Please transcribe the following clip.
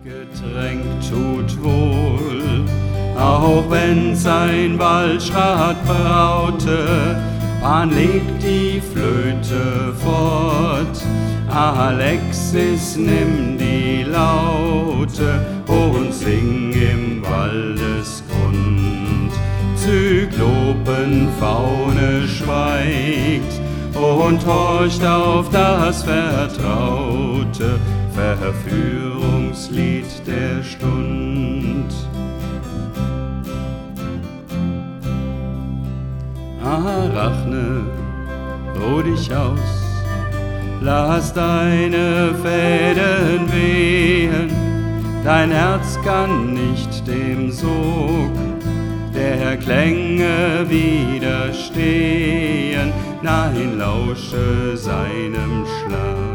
Getränk tut wohl, auch wenn's ein Waldschrat braute, Pan legt die Flöte fort. Alexis, nimm die Laute und sing im Waldesgrund. Zyklopenfaune schweigt und horcht auf das vertraute Verführungslied der Stund. Arachne, ruh dich aus, lass deine Fäden wehen, dein Herz kann nicht dem Sog der Klänge widerstehen, nein, lausche seinem Schlag.